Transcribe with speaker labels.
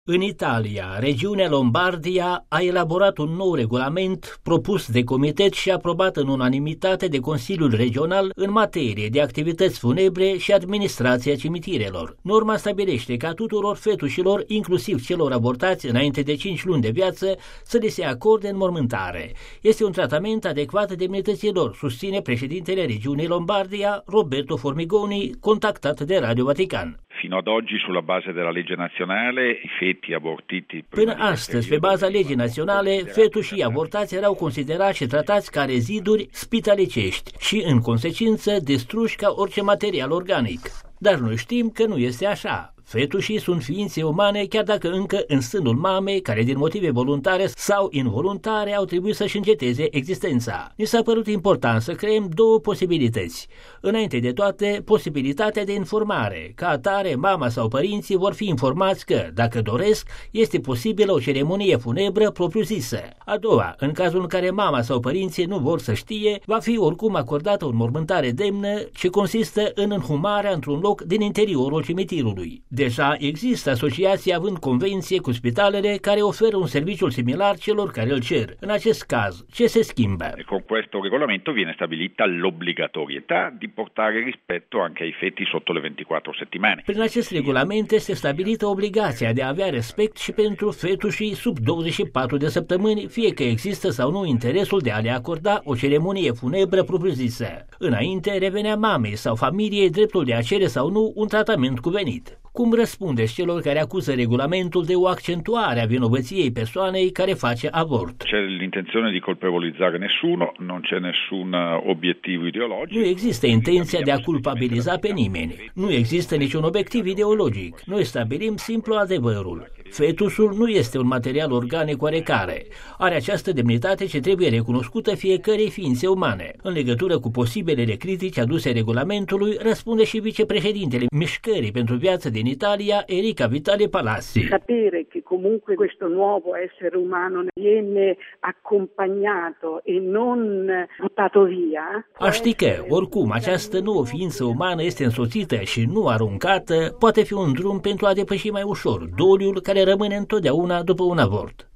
Speaker 1: În Italia, regiunea Lombardia a elaborat un nou regulament propus de comitet și aprobat în unanimitate de Consiliul Regional în materie de activități funebre și administrația cimitirelor. Norma stabilește ca tuturor fetușilor, inclusiv celor abortați înainte de 5 luni de viață, să li se acorde înmormântare. Este un tratament adecvat demnităților, susține președintele regiunii Lombardia, Roberto Formigoni, contactat de Radio Vatican.
Speaker 2: Fino ad oggi, sulla base della legge nazionale, i feti abortiti...
Speaker 1: Până astăzi, pe baza legii naționale, fetușii abortați erau considerați și tratați ca reziduri spitalicești și, în consecință, distruși ca orice material organic. Dar noi știm că nu este așa. Fetușii sunt ființe umane, chiar dacă încă în sânul mamei, care din motive voluntare sau involuntare au trebuit să-și înceteze existența. Ni s-a părut important să creăm două posibilități. Înainte de toate, posibilitatea de informare. Ca atare, mama sau părinții vor fi informați că, dacă doresc, este posibilă o ceremonie funebră propriu-zisă. A doua, în cazul în care mama sau părinții nu vor să știe, va fi oricum acordată o înmormântare demnă, ce consistă în înhumarea într-un loc din interiorul cimitirului. Deja există asociații având convenție cu spitalele care oferă un serviciu similar celor care îl cer. În acest caz, ce se schimbă?
Speaker 2: Con questo regolamento viene stabilita l'obbligatorietà di portare rispetto anche ai feti sotto le 24 settimane.
Speaker 1: Prin acest regulament este stabilită obligația de a avea respect și pentru fetușii sub 24 de săptămâni, fie că există sau nu interesul de a le acorda o ceremonie funebră propriu-zisă. Înainte revenea mamei sau familiei dreptul de a cere sau nu un tratament cuvenit. Cum răspundeți celor care acuză regulamentul de o accentuare a vinovăției persoanei care face avort?
Speaker 2: C'è l'intenzione di colpevolizzare nessuno, non c'è nessun obiettivo ideologico.
Speaker 1: Nu există intenția de a culpabiliza pe nimeni. Nu există niciun obiectiv ideologic. Noi stabilim simplu adevărul. Fetusul nu este un material organic oarecare. Are această demnitate ce trebuie recunoscută fiecărei ființe umane. În legătură cu posibilele critici aduse regulamentului, răspunde și vicepreședintele Mișcării pentru Viață din Italia, Enrica Vitale Palazzi.
Speaker 3: Sapere che comunque questo nuovo essere umano viene accompagnato e non buttato via.
Speaker 1: A ști că, oricum, această nouă ființă umană este însoțită și nu aruncată, poate fi un drum pentru a depăși mai ușor doliul care rămâne întotdeauna după un avort.